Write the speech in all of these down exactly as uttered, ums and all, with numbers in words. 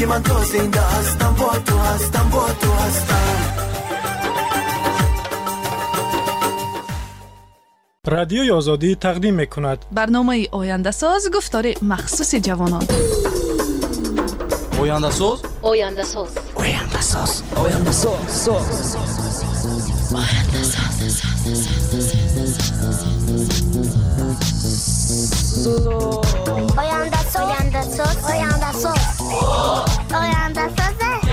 من تا زنده هستم با تو هستم با تو هستم. رادیوی آزادی تقدیم میکند برنامه آینده ساز گفتار مخصوص جوانان. آینده ساز آینده ساز آینده ساز آینده ساز آینده ساز آینده ساز آینده ساز آینده ساز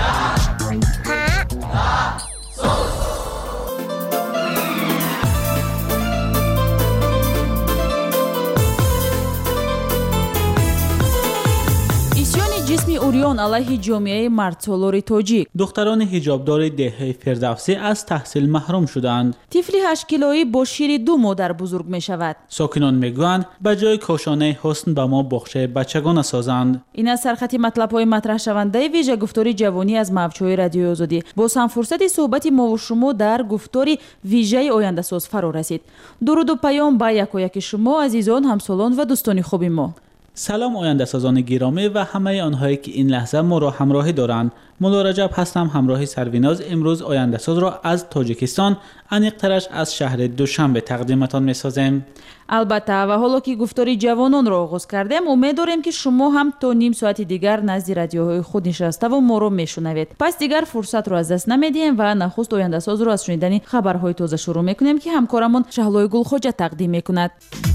جسمی اوریون علیه جامعه مردسالار تاجیک. دختران حجابدار دهه فردوسی از تحصیل محروم شدند. طفلی هشت کیلویی با شیر دو مادر بزرگ می شود. ساکنان میگویند به جای کاشانه حسن به ما بخش بچگان سازند. این از سرخط مطلب‌های مطرح شونده ویژه گفتاری جوانی از موج‌های رادیوی آزادی. با هم فرصت صحبت ما و شما در گفتاری ویژه آینده ساز فرا رسید. درود و پیام با یک و یک شما عزیزان، همسالان و دوستان خوب ما. سلام آینده سازان گرامی و همه آنهایی که این لحظه ما را همراهی دارند. مولا رجب هستم، همراه سرویناز. امروز آینده ساز را از تاجیکستان، انیقترش از شهر دوشنبه تقدیمتان می‌سازیم. البته و حالا که گفتاری جوانان را آغاز کردیم، امید داریم که شما هم تا نیم ساعت دیگر نزد رادیوهای خود نشسته و ما را میشنوید. پس دیگر فرصت را از دست نمیدیم و نخست آینده ساز را از شنیدن خبرهای تازه شروع میکنیم که همکارمون شهلای گلخوجه تقدیم میکند.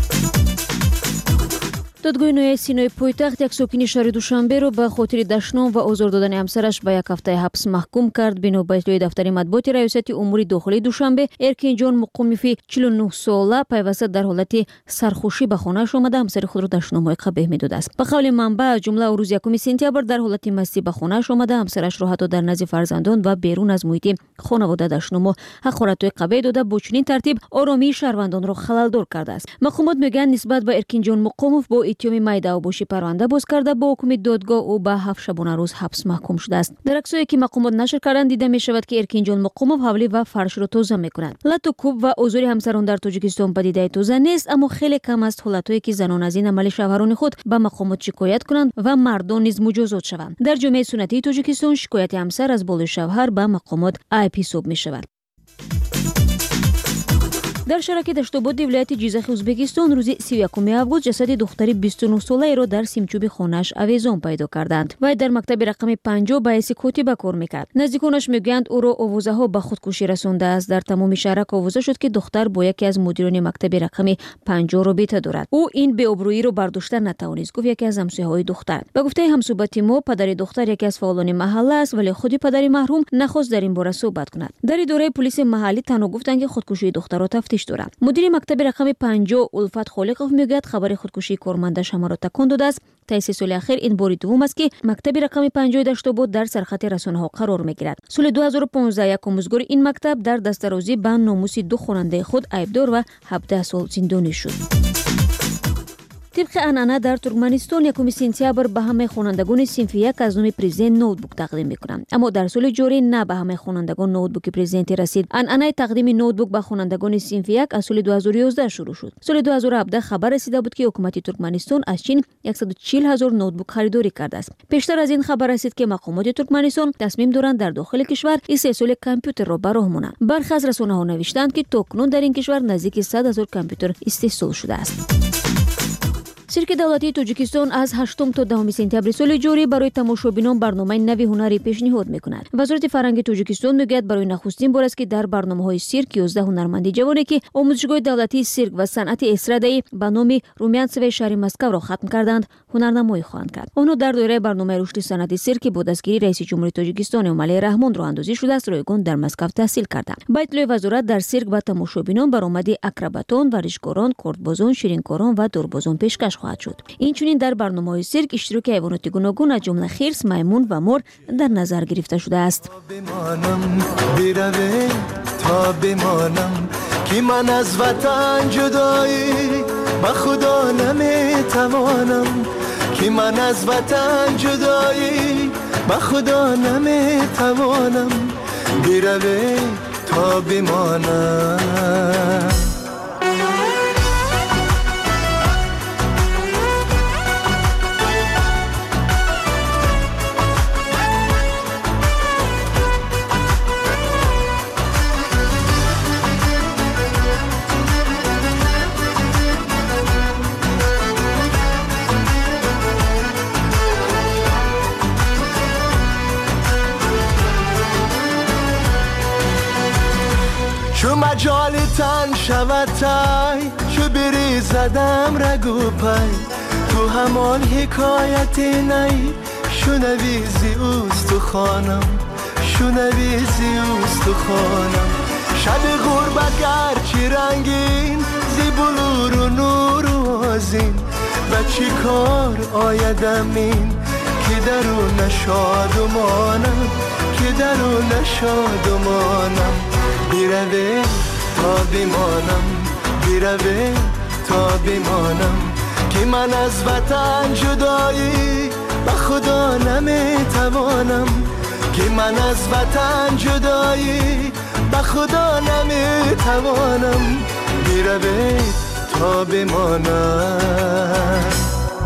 دادگاه نوی سینای پایتخت یک ساکن شهر دوشنبه را به خاطر دشنام و آزار دادن همسرش به یک هفته حبس محکوم کرد. بنا به اطلاع دفتر مطبوعات ریاست امور داخلی دوشنبه، ارکین جان مقومفی چهل و نه ساله پیوسته در حالت سرخوشی به خانه‌اش آمده همسر خود را دشنام‌های قبیح می‌داده است. به قول منبع از جمله روز یکم سپتامبر در حالت مستی به خانه‌اش آمده همسرش را حتی در نزد فرزندان و بیرون از محیط خانواده دشنام و حقارت‌های قبیح داده با چنین ترتیب آرامی شهروندان را خلل‌دار کرده است. مقامات میگن نسبت به ارکین جان مقومف با اتهام میدان باشی پرونده باز کرده. با حکم دادگاه او به هفت شبانه روز حبس محکوم شده است. در عکسایی که مقامات نشر کردند دیده می شود که ارکین جان مقومف حوله و فرش را توزیع می‌کند. لطو کوب و آزار همسران در تاجیکستان پدیده تازه نیست، اما خیلی کم است حالتایی که زنان از این عمل شوهران خود به مقامات شکایت کنند و مردان نیز مجازات شوند. در جامعه سنتی تاجیکستان شکایت همسر از بالای شوهر به مقامات عیب حساب می شود. در شرکت دشتاباد ولایت جیزخ ازبکستان روز سی و یکم آگوست جسد دختری بیست و نه ساله را در سیمچوب خانه‌اش آویزان پیدا کردند. وی در مکتب رقم پنجاه به حیث کاتب کار میکرد. نزدیکانش میگویند او را آوازه ها به خودکشی رسانده است. در تمام شهرک آوازه شد که دختر با یکی از مدیران مکتب رقم پنجاه رابطه دارد. او این بی‌آبرویی را برداشته نتوانست، گفت یکی از همسایه‌های دختر. به گفته همصحبت ما، پدر دختر یکی از فعالان محله است، ولی خودی پدر مرحوم نخواست در این باره صحبت کند. در اداره پلیس محلی تنها گفتند که خودکشی دختر را تفتیش دارند. مدیر مکتب رقم پنجاه الفت خالقوف میگوید خبر خودکشی کارمندش ما را تکان داده است. تا سه سال اخیر این بار دوم است که مکتب رقم پنجاه دشتاباد در سرخط رسانه‌ها قرار میگیرد. سال دو هزار و پانزده یک امزگار این مکتب در دسترازی به ناموس دو خواننده خود عیبدار و هفده سال زندانی شد. طبق عنعنه در ترکمنستان یکم سپتامبر به همه خوانندگان صنف یک از نام پرزیدنت نوتبوک تقدیم میکنند، اما در سال جاری نه به همه خوانندگان نوتبوک پرزیدنت رسید. عنعنه تقدیم نوتبوک به خوانندگان صنف یک از سال دو هزار و یازده شروع شد. سال دو هزار و هفده خبر رسیده بود که حکومت ترکمنستان از چین صد و چهل هزار نوتبوک خریداری کرده است. پیشتر از این خبر رسید که مقامات ترکمنستان تصمیم دارند در داخل کشور سه سال کامپیوتر را به راه مانند. برخی از رسانه‌ها نوشتند که تاکنون در این کشور نزدیک صد هزار کامپیوتر استحصال شده است. سیرک دولتی تاجیکستان از هشتم تا دهم سپتامبر سال جاری برای تماشابینان برنامه نوی هنری پیشنهاد میکند. وزارت فرهنگ تاجیکستان میگوید برای نخستین بار است که در برنامه‌های سیرک یازده هنرمند جوانی که آموزشگاه دولتی سیرک و صنعت استرادایی به نام رومیانتسوی شهر مسکو را ختم کردند هنرنمایی خواهند کرد. آنها در دایره برنامه رشد صنعت سیرک با دستگیری رئیس جمهوری تاجیکستان امالی رحمان راه اندازی شده است رایگان در مسکو تحصیل کردند. با اطلاع وزارت در سیرک به تماشابینان برآمده اکروباتان، ورزشکاران، کردبازان، شیرینکاران و دوربازان پیشکش خواهد شد. این چنین در برنامه‌های سیرک اشتراک حیوانات گوناگون از جمله خرس، میمون و مور در نظر گرفته شده است. تا بمانم که من از وطن جدایی با خدا نمیتوانم، که من از وطن جدایی با خدا نمیتوانم، بروی تا بمانم. وطن شود تای چو بری زدم رگو پای تو همان حکایت نی شنوی زی اوست و خانم شنوی زی اوست و خانم شب غربت گرچی رنگین زی بلور و نور و آزین و چی کار آیدم این که درو نشاد و مانم که درو نشاد و مانم بیروه تا بیمانم بیروه تا بیمانم که من از وطن جدایی به خدا نمیتوانم که من از وطن جدایی به خدا نمیتوانم بیروه تا بمانم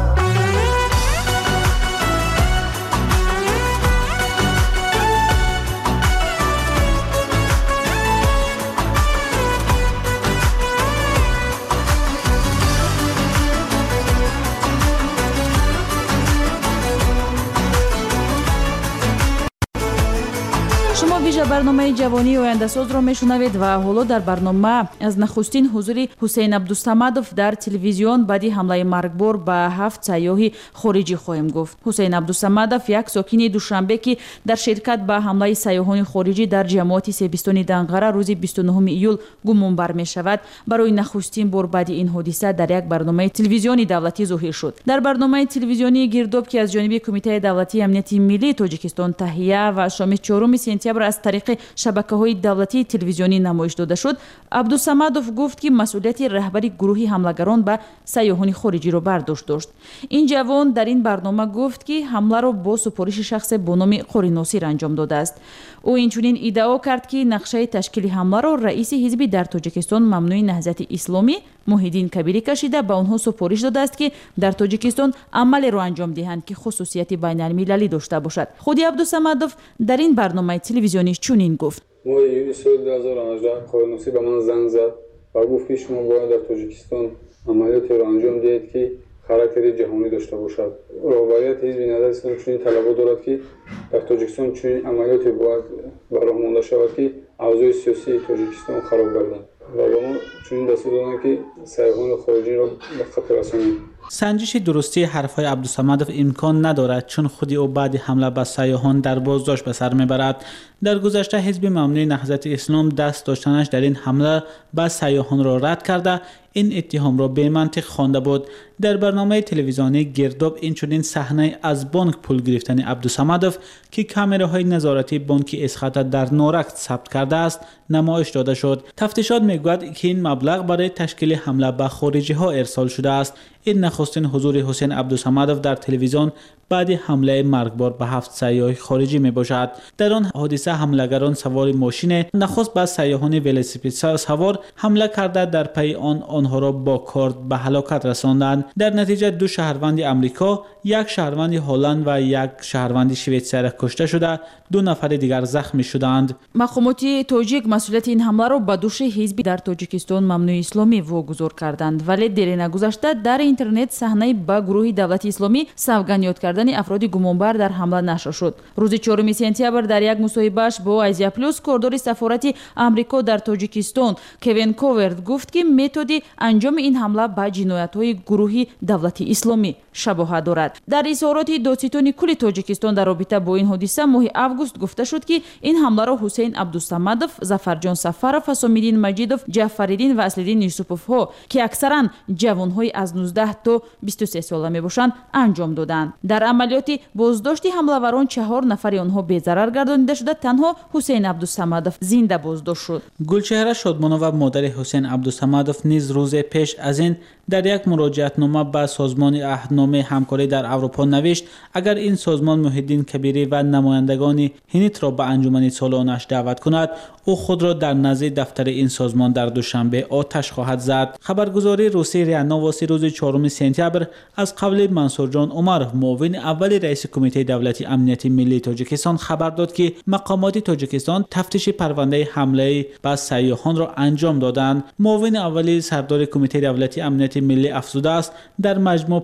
شما ویژه برنامه جوانی آینده ساز را میشنوید و حالا در برنامه از نخستین حضور حسین عبدالصمدов در تلویزیون بعدی حمله مرگبار به هفت سیاح خارجی خواهیم گفت. حسین عبدالصمدов یک ساکن دوشنبه که در شرکت به حمله سیاحان خارجی در جماعت سیبستان دنقره روز بیست و نهم ایول گمان بر می شود برای نخستین بار بعد این حادثه در یک برنامه تلویزیونی دولتی ظاهر شد. در برنامه تلویزیونی گرداب که از جانب کمیته دولتی امنیت ملی تاجیکستان تهیه و شام چهارم سپتامبر از طریق شبکه‌های دولتی تلویزیونی نمایش داده شد، عبدالصمدов گفت که مسئولیت رهبری گروه حملگران به سیاحان خارجی را برداشت داشت. این جوان در این برنامه گفت که حمله را با سپارش شخص با نام قاری ناصر انجام داده است. او اینچنین ادعا کرد که نقشه تشکیل حمله را رئیس حزب در تاجیکستان ممنوع نهضت اسلامی محیدین کبیری کشیده به آنها سپارش داده است که در تاجیکستان عملی را انجام دهند که خصوصیت بین المللی داشته باشد. خود عبدالصمدов در این برنامه تلویزیونی چنین گفت: ما یونی سال دو هزار و هجده قاری ناصر به من زنگ زد و گفت که شما باید در تاجیکستان عملیاتی را انجام دهید که خاراکتر جهانی داشته باشد. رهبریت حزب نهضت اسلامی چنین طلبات دارد که در تاجیکستان چنین عملیاتی باید براه مانده شود که اوضاع سیاسی تاجیکستان خراب گردد و با ما چنین دستور دادند که سیاحان خارجی را به خطر رسانیم. سنجش درستی حرفهای عبدالصمدov امکان ندارد چون خودی او بعد حمله به سیاحان در بازداشت به سر میبرد. در گذشته حزب ممنوع نهضت اسلام دست داشتنش در این حمله به سیاحان را رد کرده این اتهام را به منطق خوانده بود. در برنامه تلویزیونی گرداب اینچنین صحنه از بانک پول گرفتن عبدالصمدov که کامراهای نظارتی بانک اسخاته در نورک ثبت کرده است نمایش داده شد. تفتیشات میگوید که این مبلغ برای تشکیل حمله به خارجی ها ارسال شده است. این نخستین حضور حسین عبدالصمدov در تلویزیون بعد حمله مرگبار به هفت سیاح خارجی می باشد. در آن حادثه حملگران سوار ماشین نخست به سیاحان ولسیپید سوار حمله کرده در پی آن آنها را با کارد به هلاکت رساندند. در نتیجه دو شهروند امریکا، یک شهروند هلند و یک شهروند شویتزر کشته شده، دو نفر دیگر زخمی شدند. مقامات تاجیک مسئولیت این حمله را به دوش حزب در تاجیکستان ممنوع اسلامی واگذار کردند، ولی در نگذشته در اینترنت صحنه به گروه دولت اسلامی سوگند کردن افراد گمانبر در حمله نشر شد. روز چهارم سپتامبر در یک مصاحبه‌اش با آسیا پلوس کاردار سفارت آمریکا در تاجیکستان کوین کوورد گفت که متد انجام این حمله به جنایت‌های گروه دولت اسلامی شباهت دارد. در اظهارات دادستان کل تاجیکستان در رابطه با این حادثه ماه آگوست گفته شد که این حمله را حسین عبدالصمدov، ظفرجان سفرов، حسامالدین مجیدov، جعفرالدین و اصلالدین یوسفوف ها که اکثرا جوان‌های از نوزده تا بیست و سه ساله میباشند انجام دادند. در عملیات بازداشت حمله‌وران چهار نفر آنها بی‌ضرر گردانیده شده، تنها حسین عبدالصمدov زنده بازداشت شد. گلچهره شادمانو و مادر حسین عبدالصمدov نیز روز پیش از این در یک مراجعتنامه به سازمان عهدنامه همکاری در اروپا نوشت اگر این سازمان محیدین کبیری و نمایندگان هینیت را به انجمن سالانش دعوت کند او خود را در نزد دفتر این سازمان در دوشنبه آتش خواهد زد. خبرگزاری روسی ریا نووستی روز چهارم سپتامبر از قبل منصور جان عمر معاون اول رئیس کمیته دولتی امنیت ملی تاجیکستان خبر داد که مقامات تاجیکستان تفتیش پرونده حمله به سیاحان را انجام دادند. معاون اول سردار کمیته دولتی امنیت ملی افزوده است در مجموع پنج نفر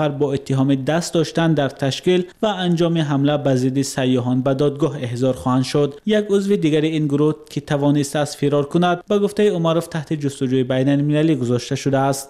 نفر با اتهام دست داشتن در تشکیل و انجام حمله به ضد سیاحان به دادگاه احضار خواهند شد. یک عضو دیگر این گروه که توانسته است فرار کند به گفته عمرов تحت جستجوی بین المللی گذاشته شده است.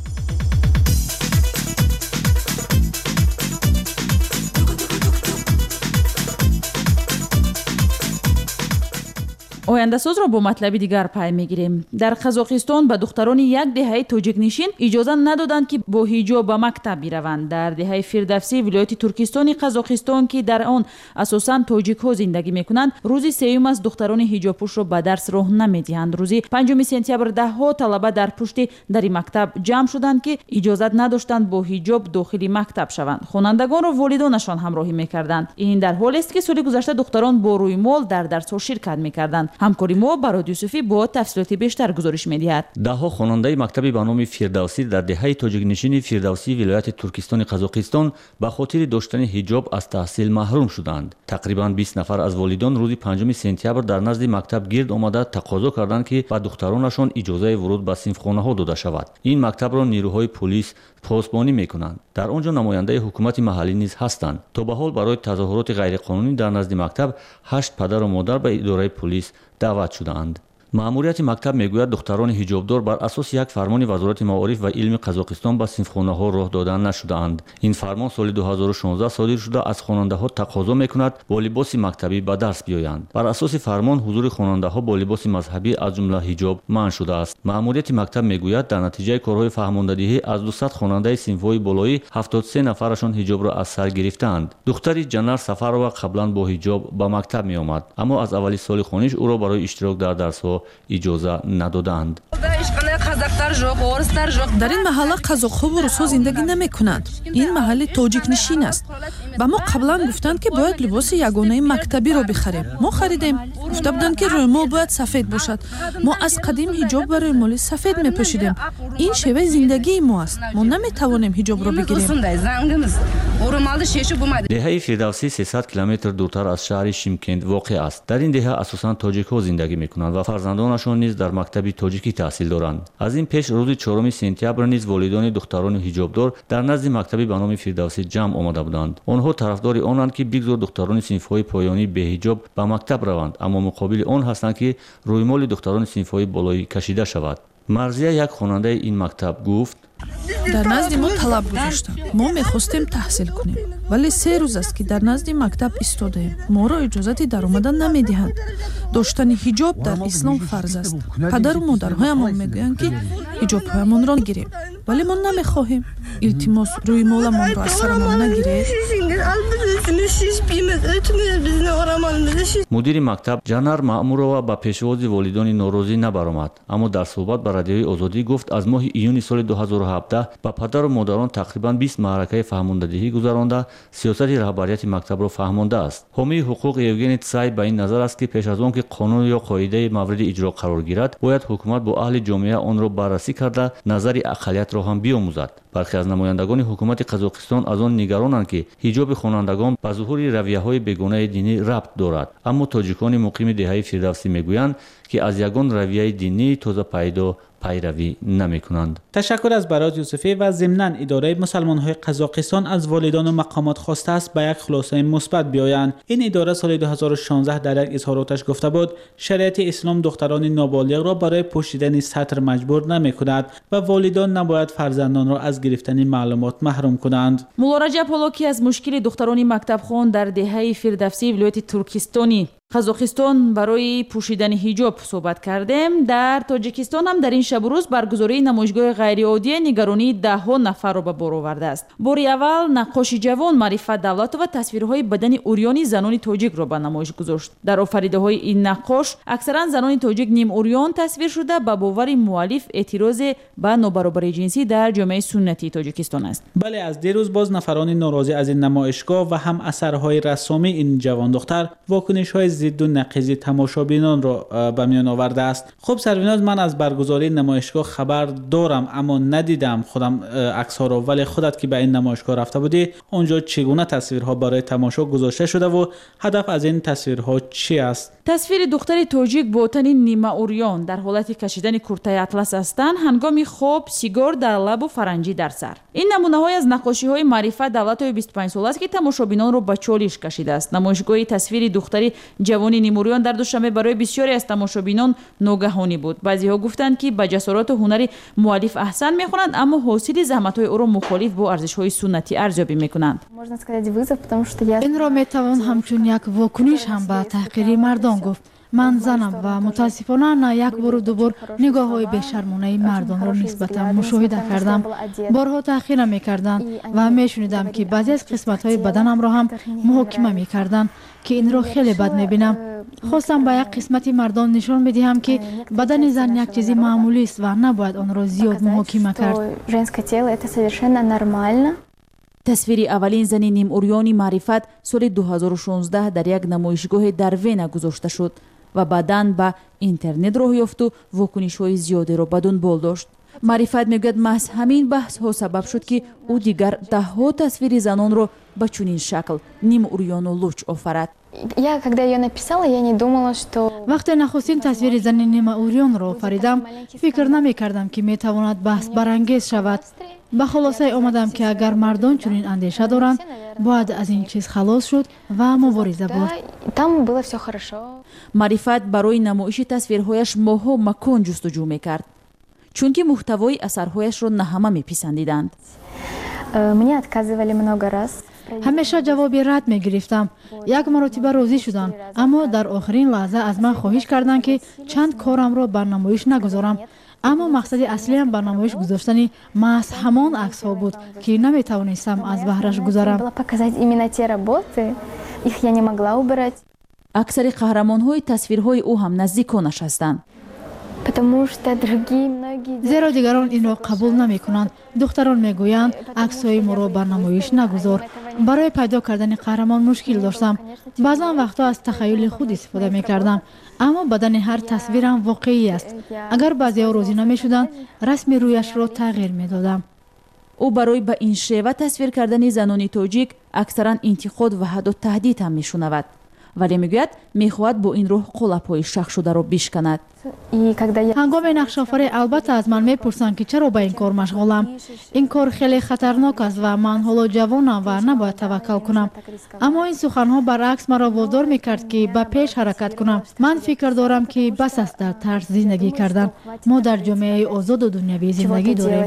آینده‌ساز را با مطلبی دیگر پی میگیریم. در قزاقستان به دختران یک دهه تاجیک نشین اجازه ندادند که با حجاب به مکتب بروند. در دهه فردوسی ولایت ترکستان قزاقستان که در آن اساساً تاجیک ها زندگی میکنند، روز سوم از دختران حجاب پوش را به درس راه نمیدهند. روز پنجم سپتامبر ده ها طلبه در پشت در مکتب جمع شدند که اجازه نداشتند با حجاب داخل مکتب شوند. خوانندگان را والدانشان همراهی میکردند. این در حالی است که سال گذشته دختران با رویمال در درس ها شرکت میکردند. همکاری ما برای یوسفی با تفصیلات بیشتر گزارش می‌دهد. ده‌ها خواننده مکتبی به نام فردوسی در دهه تاجیک نشین فردوسی ولایت ترکستان قزاقستان به خاطر داشتن حجاب از تحصیل محروم شدند. تقریباً بیست نفر از والدان روز پنجم سپتامبر در نزد مکتب گرد آمده تقاضا کردند که به دخترانشان اجازه ورود به صنفخانه‌ها داده شود. این مکتب را نیروهای پلیس پاسبانی می‌کنند. در آنجا نماینده حکومت محلی نیز هستند. تا به حال برای تظاهرات غیرقانونی در نزد مکتب هشت پدر و مادر به اداره پلیس دعوت شدند. مأموریت مکتب میگوید دختران حجابدار بر اساس یک فرمان وزارت معارف و علم قزاقستان به صنفخانه‌ها راه دادن نشده‌اند. این فرمان سال دو هزار و شانزده صادر شده از خواننده‌ها تقاضا میکند با لباس مکتبی به درس بیایند. بر اساس فرمان حضور خواننده‌ها با لباس مذهبی از جمله حجاب منع شده است. مأموریت مکتب میگوید در نتیجه کارهای فهماندهی از دویست خواننده صنف‌های بالایی هفتاد و سه نفرشان حجاب را از سر گرفتند. دختری جنر سفرова قبلا با حجاب به مکتب میآمد، اما از اولی سال خوانش او را برای اشتراک در درس‌ها اجازه ندادند. در این محله قزاق‌ها و روس‌ها زندگی نمی‌کنند. این محل تاجیک نشین است. با ما قبلا گفتند که باید لباس یگانه مکتبی را بخریم. ما خریدیم. گفته بودند که رویمال باید سفید باشد. ما از قدیم حجاب و رویمال سفید می‌پوشیدیم. این شیوه زندگی ما است. ما نمی‌توانیم حجاب را بگیریم. دهه فردوسی سیصد کیلومتر دورتر از شهر شیمکند واقع است. در این دهه اساساً تاجیک‌ها زندگی می‌کنند و فرزندانشان نیز در مکتبی تاجیکی تحصیل دارند. از این پیش روز چهارم سپتامبر نیز والدان دختران حجابدار در نزد مکتبی به نام فردوسی جمع آمده بودند. آنها طرفدار آنند که بگذار دختران صنف‌های پایانی به حجاب به مکتب روند، اما مقابل آن هستند که رویمال دختران صنف‌های بالایی کشیده شود. مرزیه یک خواننده این مکتب گفت: در نزد ما طلب گذاشتند. ما می‌خواستیم تحصیل کنیم، ولی سه روز است که در نزد مکتب ایستادیم. ما را اجازه در آمدن نمی‌دهند. داشتن حجاب در اسلام فرض است. پدر و مادرهایمان میگویند که حجاب‌هایمان را گیریم، ولی ما نمی‌خواهیم. التماس روی مولمان را از سرمان نگیرید. مدیر مکتب جنر مأمورова با پیشواز والدان ناراضی نبرآمد، اما در صحبت با رادیوی آزادی گفت از ماه ایون سال دو هزار و هفده با پدر و مادران تقریباً بیست معرکه فهماندهی گذرانده سیاست رهبریت مکتب را فهمانده است. حامی حقوق یوگنی تسای به این نظر است که پیش از آن که قانون یا قاعده مورد اجرا قرار گیرد باید حکومت با اهل جامعه آن را بررسی کرده نظر اقلیت را هم بیاموزد. برخی از نمایندگان حکومت قزاقستان از آن نگرانند که حجاب خوانندگان به ظهور رویه‌های بیگانه دینی ربط دارد، اما تاجیکان مقیم دهه فردوسی میگویند که از یگان رویه دینی تازه پیدا پیروی نمی‌کنند. تشکر از براز یوسفی و ضمناً اداره مسلمان‌های قزاقستان از والدان و مقامات خواسته است به یک خلاصه مثبت بیایند. این اداره سال دو هزار و شانزده در یک اظهاراتش گفته بود شریعت اسلام دختران نابالغ را برای پوشیدن سطر مجبور نمی‌کند و والدان نباید فرزندان را از گرفتن معلومات محروم کنند. مولا رجب پالاکی از مشکل دختران مکتبخوان در دهه فردوسی ولایت ترکستانی قزاقستان برای پوشیدن حجاب صحبت کردیم. در تاجیکستان هم در این شب و روز برگزاری نمایشگاه غیرعادی نگرانی ده ها نفر را به بار آورده است. باری اول نقاشی جوان معرفت دولت و تصویرهای بدن اوریانی زنان تاجیک را به نمایش گذاشت. در آفریده های این نقاش اکثرا زنان تاجیک نیم اوریان تصویر شده به باور مؤلف اعتراض به نابرابری جنسی در جامعه سنتی تاجیکستان است. بله، از دیروز باز نفران ناراضی از این نمایشگاه و هم اثرهای رسامی این جوان دختر واکنش‌های ضد و نقیض تماشابینان را به میان آورده است. خب سرویناز، من از برگزاری نمایشگاه خبر دارم اما ندیدم خودم عکس ها را، ولی خودت که به این نمایشگاه رفته بودی اونجا چگونه تصویرها برای تماشا گذاشته شده و هدف از این تصویرها چی است؟ تصویر دختری توجیک با تن نیمه اوریان در حالت کشیدن کورتای اطلس هستند، هنگام خواب سیگار در لب و فرنجی در سر. این نمونه های از نقاشی های معرفت دولت‌های بیست و پنج ساله است که تماشابینان را به چالش کشیده است. نمایشگاه تصویر دختری جوانی نیموریان در دوشنبه برای بسیاری از تماشابینان ناگهانی بود. بعضی‌ها گفتند که به جسارت و هنر مؤلف احسان می‌خوانند، اما حاصل زحمت‌های او را مخالف با ارزش‌های سنتی ارزیابی می‌کنند. این را می‌توان همچون یک واکنش هم به تحقیر مردان گفت. من زنم و متاسفانه نه یک بار و دو بار نگاه های بی‌شرمانه مردان را نسبتا مشاهده کردم. بارها تحقیر می‌کردند و می‌شنیدم که بعضی از قسمت‌های بدنم را هم محاکمه می‌کردند که این را خیلی بد می‌بینم. خواستم به یک قسمتی مردان نشان بدهم که بدن زن یک چیز معمولی است و نباید آن را زیاد محاکمه کرد. تصویر اولین زن نیم اوریانی معرفت سال دو هزار و شانزده در یک نمایشگاه در وین گذاشته شد و بعداً به اینترنت راه یافت و واکنش‌های زیادی را به دنبال داشت. معرفت میگوید محض همین بحث ها سبب شد که او دیگر ده ها تصویر زنان را به چنین شکل نیم اوریان و لوچ آفرد. وقتی نخستین تصویر زن نیم اوریان را آفریدم، فکر نمی کردم که می تواند بحث برانگیز شود. به خلاصه آمدم که اگر مردان چنین اندیشه دارند، باید از این چیز خلاص شد و مبارزه برد. معرفت برای نمایش تصویرهایش ماها مکان جستجو میکرد، چون که محتوای اثرهایش را نه همه میپسندیدند. همیشه جوابی رد می گرفتم. یک مرتبه راضی شدند، اما در آخرین لحظه از من خواهش کردند که چند کارم را بر نمایش نگذارم. اما مقصد اصلی هم بر نمایش گذاشتن محض همان عکس ها بود که نمی توانستم از بهرش گذارم. اکثر قهرمان های تصویرهای او هم نزدیکانش هستند. زیرا دیگران این را قبول نمی کنند. دختران می گویند عکس های ما را بر نمایش نگذار. برای پیدا کردن قهرمان مشکل داشتم. بعضا وقتا از تخیل خود استفاده می کردم، اما بدن هر تصویرم واقعی است. اگر بعضی ها راضی نمی شدند، رسم رویش را تغییر می دادم. او برای به این شیوه تصویر کردن زنان تاجیک اکثرا انتقاد و حد و تهدید هم می شنود، ولی میگوید میخواهد با این روح قلپ‌های شخ شده را بشکند. هنگام نقش آفری البته از من میپرسند که چرا با این کار مشغولم. این کار خیلی خطرناک است و من حالا جوانم و نباید توکل کنم. اما این سخنها برعکس مرا وادار میکرد که به پیش حرکت کنم. من فکر دارم که بس است در ترس زندگی کردن. ما در جامعه آزاد و دنیوی زندگی داریم.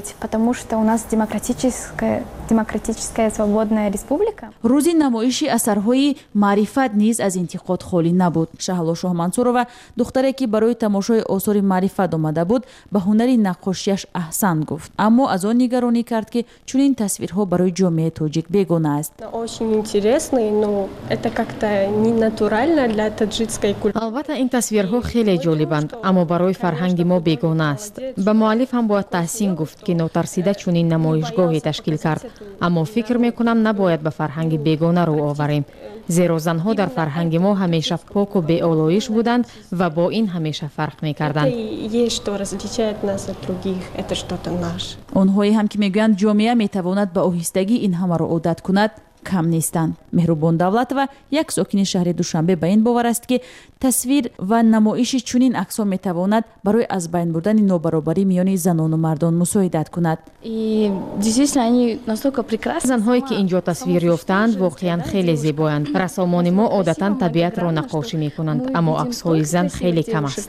روزی نمایشی اثرهای معرفت نیز از انتقاد خالی نبود. شهلا شاه منصورова دختری که برای تماشای آثار معرفت آمده بود به هنر نقاشیش احسان گفت، اما از آن نگرانی کرد که چون این تصویرها برای جامعه تاجیک بیگانه است. البته این تصویرها خیلی جالبند، اما برای فرهنگ ما بیگانه است. به مؤلف هم باید تحسین گفت که ناترسیده چون این نمایشگاهی تشکیل کرد، اما فکر میکنم نباید به فرهنگ بیگانه رو آوریم، زیرا زنها در فرهنگ ما همیشه پاک و بی‌آلایش بودند و با این همیشه فرق میکردند. آنهایی هم که میگویند جامعه میتواند به آهستگی این همه را عادت کند کم نیستند. مهربان دولتова یک ساکن شهر دوشنبه به این باور است که تصویر و نمایش چنین عکس‌ها میتواند برای از بین بردن نابرابری میان زنان و مردان مساعدت کند. زنهایی که اینجا تصویر یافتند واقعا خیلی زیبایند. رسامان ما عادتا طبیعت را نقاشی میکنند، اما عکس‌های زن خیلی کم است.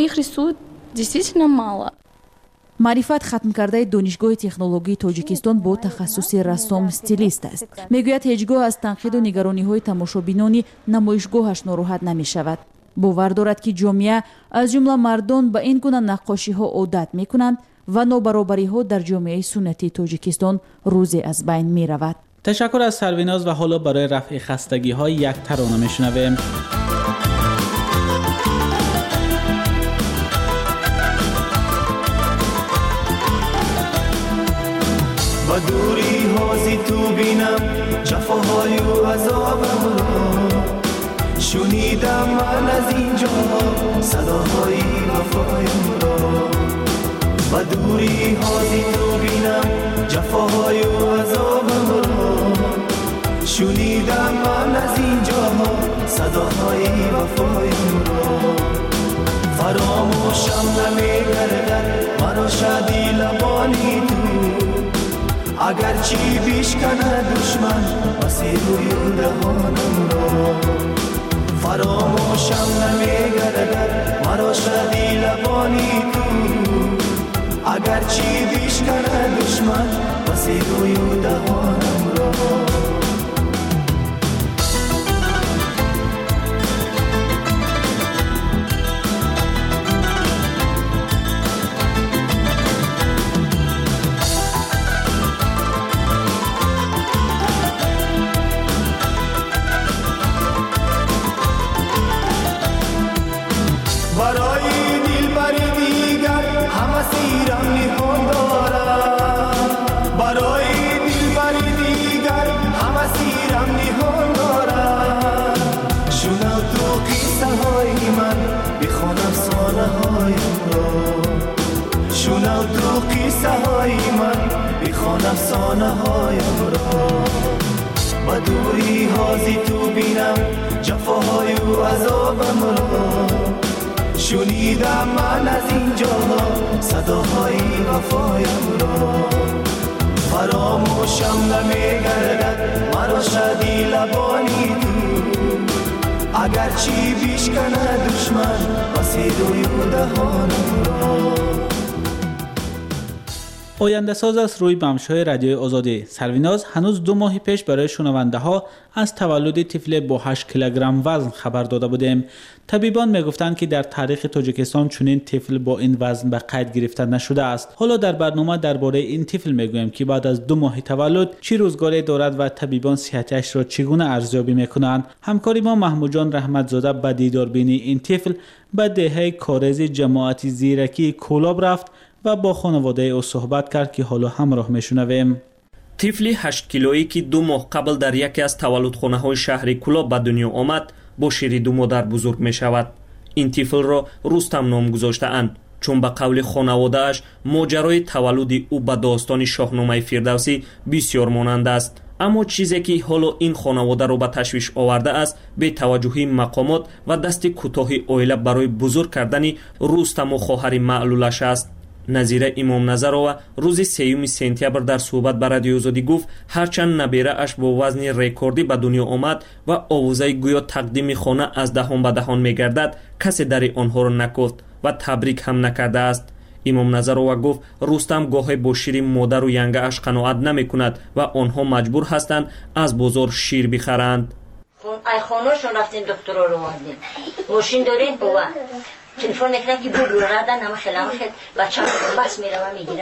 معرفت ختم کرده دانشگاه تکنولوژی تاجیکستان با تخصص رسام استیلیست است. میگوید هیچگاه از تنقید و نگرانی های تماشابینان نمایشگاهش ناراحت نمی شود. باور دارد که جامعه از جمله مردان به این گونه نقاشی ها عادت می کنند و نابرابری ها در جامعه سنتی تاجیکستان روزی از بین می رود. تشکر از سرویناز و حالا برای رفع خستگی های یک ترانه می شنویم. با دوری هازی تو بینم جفاهای و عذابم رو شنیدم من از اینجا صداهای وفایم را و دوری هازی تو بینم جفاهای و عذابم را شنیدم من از اینجا صداهای وفایم را فراموشم نمیگردد مرا شادی لبانی تو اگرچی بیشکنه دشمن بسی روی دهانم را فراموشم نمیگردد مرا شادی لبانی تو اگرچی بیشکنه دشمن بسی روی دهانم را شنو تو قصه های من بخوان افسانه هایم را با دوری هازی تو بینم جفاهای و عذابم را شنیدم من از اینجا صداهای وفایم را فراموشم نمیگردد مرا شادی لبانی تو اگرچی بیشکنه دشمن بسی روی دهانم را آینده ساز از روی بمش‌های رادیوی آزادی سرویناز هنوز دو ماه پیش برای شنونده ها از تولد طفل با هشت کیلوگرم وزن خبر داده بودیم. طبیبان میگفتند که در تاریخ تاجیکستان چنین طفل با این وزن به قید گرفته نشده است. حالا در برنامه درباره این طفل میگویم که بعد از دو ماه تولد چه روزگاری دارد و طبیبان صحتش را چگونه ارزیابی میکنند. همکاری ما محمود جان رحمتزاده به دیداربینی این طفل به دهه کارز جماعت زیرکی کولاب رفت و با خانواده او صحبت کرد که حالا همراه میشنویم. طفلی هشت کیلویی که دو ماه قبل در یکی از تولدخانه‌های شهر کولاب به دنیا آمد با شیر دو مادر بزرگ می شود. این طفل را رستم نام گذاشته اند چون به قول خانواده‌اش ماجرای تولد او به داستان شاهنامه فردوسی بسیار مانند است. اما چیزی که حالا این خانواده را به تشویش آورده است به توجهی مقامات و دست کوتاه عائله برای بزرگ کردن رستم و خواهر معلولش است. نظیره امام نظرова روز سیوم سپتامبر در صحبت با رادیو آزادی گفت هرچند نبیره اش با وزن رکوردی به دنیا آمد و آوازه گویا تقدیم خانه از دهان به دهان میگردد کسی در آنها را نگفت و تبریک هم نکرده است. امام نظرова گفت رستم گاهی با شیر مادر و ینگه اش قناعت نمی کند و آنها مجبور هستند از بازار شیر بخرند. ای خانه‌شون رفتیم دکتر رو آوردیم ماشین داریم بابا تلفن میکنم که بود ردن همه خیلی همه خیلی بچه هم بس میرم و میگیرم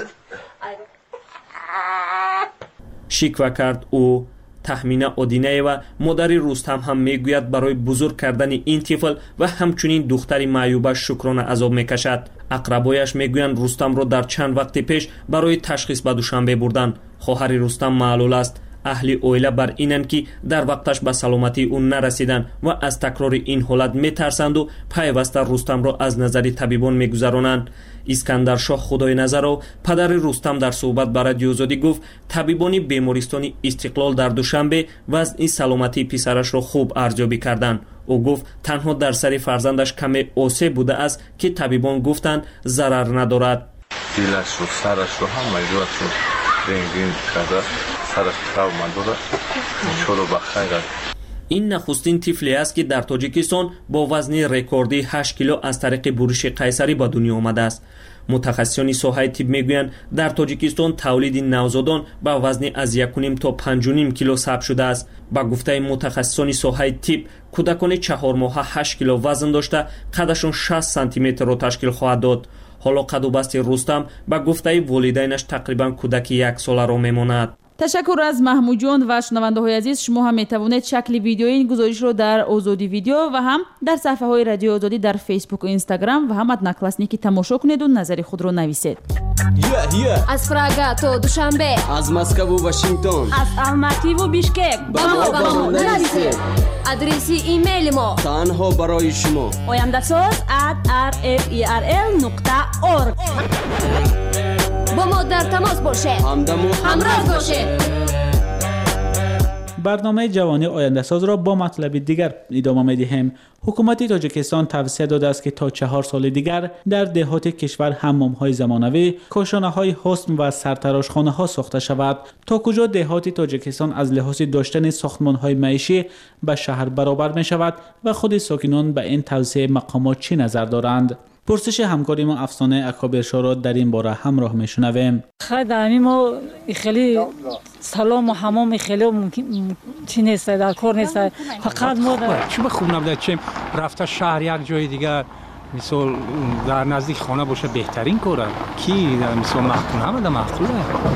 شکوه کرد او. تخمینه آدینه و مادر رستم هم میگوید برای بزرگ کردن این طفل و همچنین دختر معیوبه شکرانه عذاب میکشد. اقربایش میگویند رستم را در چند وقت پیش برای تشخیص به دوشنبه بردند. خواهر رستم معلول است. اهل عائله بر اینند که در وقتش به سلامتی او نرسیدند و از تکرار این حالت میترسند و پیوسته رستم را از نظر طبیبان میگذرانند. اسکندر شاه خدای نظر و پدر رستم در صحبت با رادیو آزادی گفت طبیبان بیمارستان استقلال در دوشنبه وضع سلامتی پسرش را خوب ارزیابی کردند. او گفت تنها در سر فرزندش کمی آسیب بوده است که طبیبان گفتند ضرر ندارد. دلش و سرش و همه جواتشون رنگین کرده سرش تراوما داره انشالله بخیر است. این نخستین طفلی است که در تاجیکستان با وزن رکوردی هشت کیلو از طریق برش قیصری به دنیا آمده است. متخصصان ساحه طب میگویند در تاجیکستان تولید نوزادان با وزن از یک و نیم تا پنج و نیم کیلو ثبت شده است. با گفته متخصصان ساحه طب کودکان چهار ماهه هشت کیلو وزن داشته قدشون شصت سانتی متر را تشکیل خواهد داد. حالا قد و بست رستم با گفته والدینش تقریبا کودک یک ساله را میماند. تشکر از محمود جان و شنونده‌های عزیز. شما هم میتوانید شکل ویدیویی این گزارش رو در آزادی ویدیو و هم در صفحه های رادیو آزادی در فیسبوک و اینستاگرام و هم ادناکلاسنیکی تماشا کنید و نظر خود رو نویسید. از پراگ تا دوشنبه، از مسکو و واشنگتن، از الماتی و بیشکک با ما با ما نویسید. آدرسی ایمیل ما تنها برای شما oyandasuz at r f e r l نقطه org. با ما در تماس باشید، همراه باشید. برنامه جوانی آینده ساز را با مطلب دیگر ادامه می‌دهیم. حکومت تاجیکستان توصیه داده است که تا چهار سال دیگر در دهات کشور حمام‌های زمانوی، کاشانه‌های حسن و سرتراشخانه‌ها ساخته شود. تا کجا دهات تاجیکستان از لحاظ داشتن ساختمان‌های معیشی به شهر برابر می‌شود و خود ساکنان به این توصیه مقامات چی نظر دارند؟ پرسش همکاری ما افسانه اکابرشاه را در این باره همراه میشنویم. خیلی ما خیلی سلام و حمام خیلی ممکن چی نیست، در کار نیست. فقط ما چه به خوب نبوده چه رفته شهر یک جای دیگه مثلا در نزدیک خانه باشه بهترین کاره کی مثلا مخکون همه معقوله.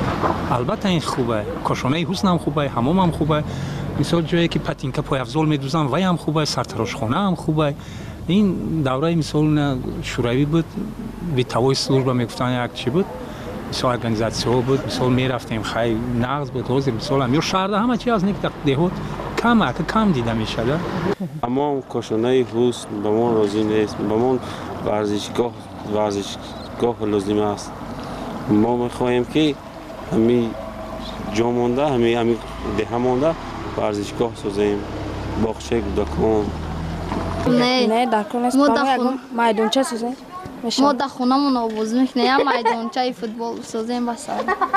البته این خوبه، کاشانه حسن هم خوبه، حمام هم خوبه، مثلا جایی که پتینکا پای افضل میدوزن وای هم خوبه، سرتراشخانه هم خوبه. این دوره مثلا شوروی بود، به توای سلول میگفتن یک چی بود، مثلا ارگانیزاسیون بود، مثلا میرفتیم خیلی نقض بود، روزی مثلا میو شهر همه چی از نیک دهات کم که کم دیده میشه. اما کاشانه حسن به ما راضی نیست، به ما ورزشگاه ورزشگاه لازم است. ما میخواهیم که همین جا مونده، همین همین ده مونده ورزشگاه سازیم، باغچه کودکان. نه نه در کار نیست. ما میدانچه سازیم. ما در خونمون آواز میکنیم یا میدانچه فوتبال سازیم بس.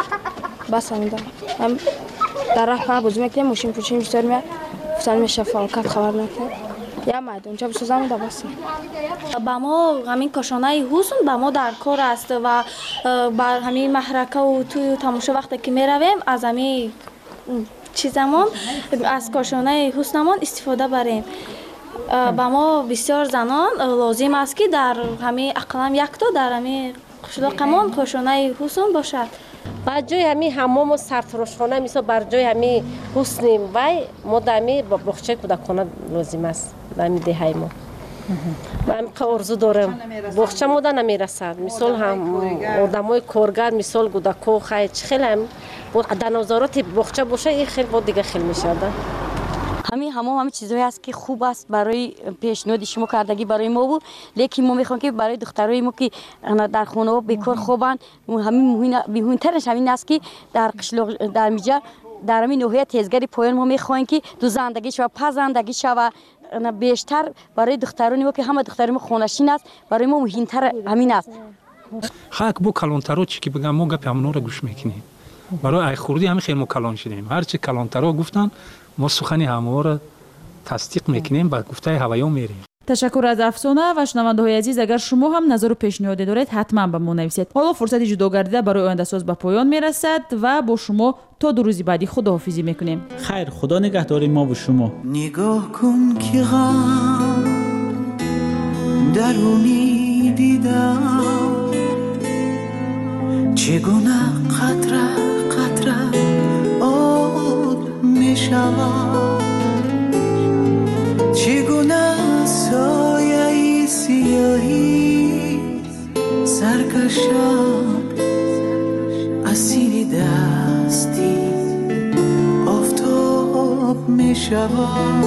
بس همین هم در راه خانه بازی میکنیم، ماشین پوچیم بیشتر میاد، فوتبال میشه فالکت خبر نکنیم. یا میدانچه بسازیم در بس. با ما همین کاشانه حسن با ما در کار است و بر همین محرکه و توی تماشا وقتی که میرویم از همین چیزمون از کاشانه حسنمون استفاده بریم. با ما بسیار زنان لازم است که در همین اقلام یک تا در همین قشلاقمان کاشانه حسن باشد. بر جای همین حمام و سرتراشخانه مثل بر جای همین حسنیم وای ما در همین باغچه کودکانه لازم است در همین دهه ما. و همین ارزو دارم باغچه ما در نمیرسد. مثال هم آدمای کارگر مثال کودکا خیلی خیلی هم در نظارت باغچه باشه این خیلی بود دیگه خیلی میشه. همین همه همه چیزایی است که خوب است برای پیشنهاد شما کردگی برای ما بود، لیکن ما میخوام که برای دخترای ما که در خانه ها بیکار خوبن همین مهمترش همین است که در قشلاق در میجا در همین نوحه تیزگری پایان ما میخوایم که دو زندگی شو پزندگی شو بیشتر برای دختران ما که همه دخترای ما خونشین است برای ما مهمتر همین است. خاک بو کلانترو چی که بگم ما گپ همون رو گوش میکنیم. برای ای خوردی همین خیلی ما کلان شدیم. هر چی کلانترو گفتن ما سخنی همه را تصدیق میکنیم و گفته هوایان میریم. تشکر از افسانه و شنونده‌های عزیز. اگر شما هم نظر و پیشنهاد دارید حتما به ما نویسید. حالا فرصت جداگردیده برای آینده ساز به پایان میرسد و با شما تا دو روز بعدی خداحافظی میکنیم. خیر، خدا نگهدار ما و شما. نگاه کن که غم درونی دیدم، چگونه قطره قطره آب میشود، چگونه سایه سیاهی سرکشم اسیر دستی آفتاب میشود،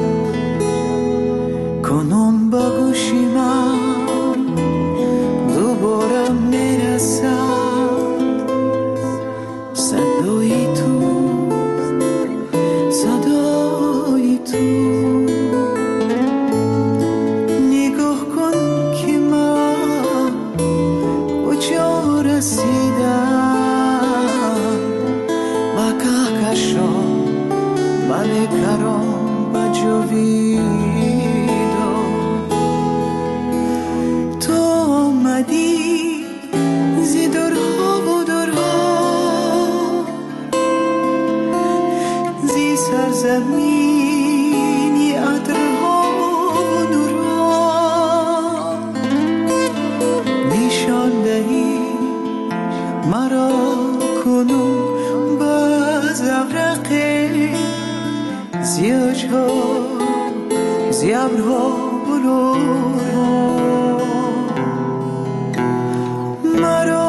کنم با گوشی من دوباره میرسد صدای تو صدای تو. نگاه کن که من کجا رسیدم، با کهکشان بله کرام با جویدم. تو آمدی زی درها و درها، زی سرزمینی عطرها و نورها، نشان دهی مرا کنون بس زیاجها زیابرها بلورها مرا